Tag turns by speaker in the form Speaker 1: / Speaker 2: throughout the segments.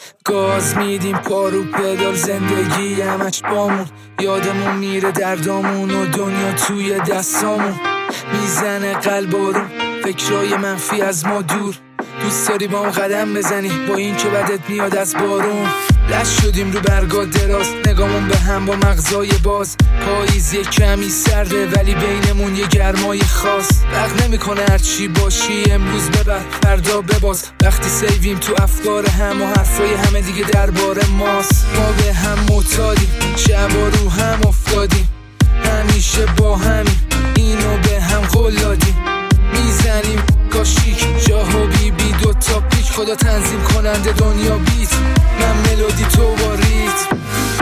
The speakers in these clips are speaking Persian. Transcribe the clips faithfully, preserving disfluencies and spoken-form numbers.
Speaker 1: گاز میدیم پارو پدال، زندگی همش بامون، یادمون میره دردامون و دنیا توی دستامون. میزنه قلبارون فکرای منفی از ما دور، دوست داری با هم قدم بزنی با این که بدت میاد از بارون. لش شدیم رو برگا دراز، نگامون به هم با مغزای باز. پاییز یه کمی سرده ولی بینمون یه گرمای خاص. وقت نمیکنه هرچی باشی امروز ببر فردا بباز. وقتی سیویم تو افکار هم و حرفای همه دیگه درباره ماست. ما به هم معتادیم، شبا رو هم افتادیم، همیشه با همین اینو به هم قول دادیم. میزنیم کاشیک جاها بی بی دو تا پیک، خدا تنظیم کننده دنیا بیت، من ملودی تو با ریتم.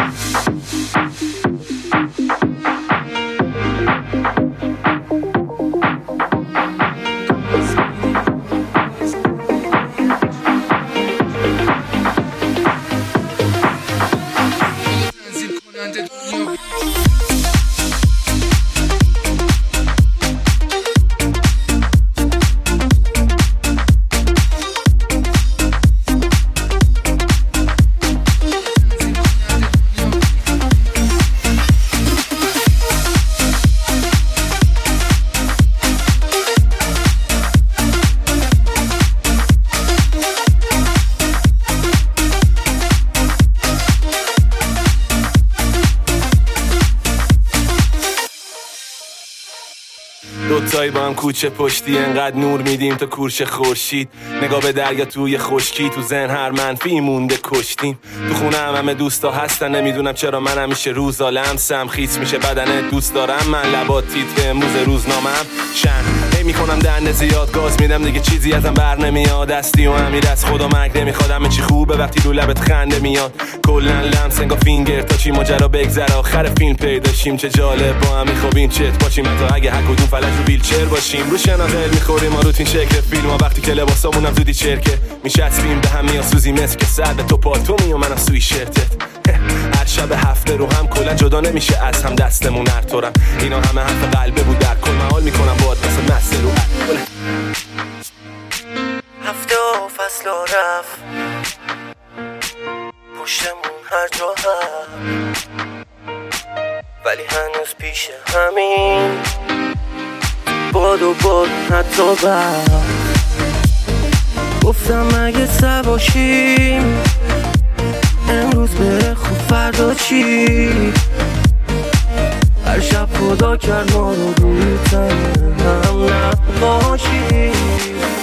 Speaker 2: دوتایی با هم کوچه پشتی، انقدر نور میدیم تا کورش خورشید. نگاه به دریا توی خشکی، تو ذهن هر منفی مونده کشتیم. تو خونه هم همه دوستا هستن، نمیدونم چرا من همیشه روزا لمسم خیس میشه بدنه. دوست دارم من لبات تیتر امروز روزنامم شن نمیکنم دنده زیاد، گاز میدم دیگه چیزی ازم بر نمیاد. دستی و امیر از خدا مرگ نمیخواد، همه چی خوبه وقتی رو لبت خنده میاد. کلن لمس انگار فینگر تا چی ماجرا بگذره، آخر فیلم پیداشیم. چه جالب با هم میخوابیم چت باشیم، حتی اگه هر کدوم فلج رو ویلچر باشیم. رو شناقل میخوریم ما روتین شکل فیلم ها، وقتی که لباسامونم زودی چرکه میشستیم به هم میاد سوزی مثل که سر به تو پالتومی و منم سوی شرتت. هر شب هفته رو هم کلا جدا نمیشه از هم دستمون هر طورم. اینا همه حرف قلبه بود، در کل محال میکنم باد مثل مسته رو
Speaker 3: هفته و فصل و رفت پشتمون هر جا هم، ولی هنوز پیش همین باد و باد حتی بر. گفتم اگه سباشیم امروز بره خوب فردا چی. هر شب خدا کرد ما رو روی تن هم نباشیم.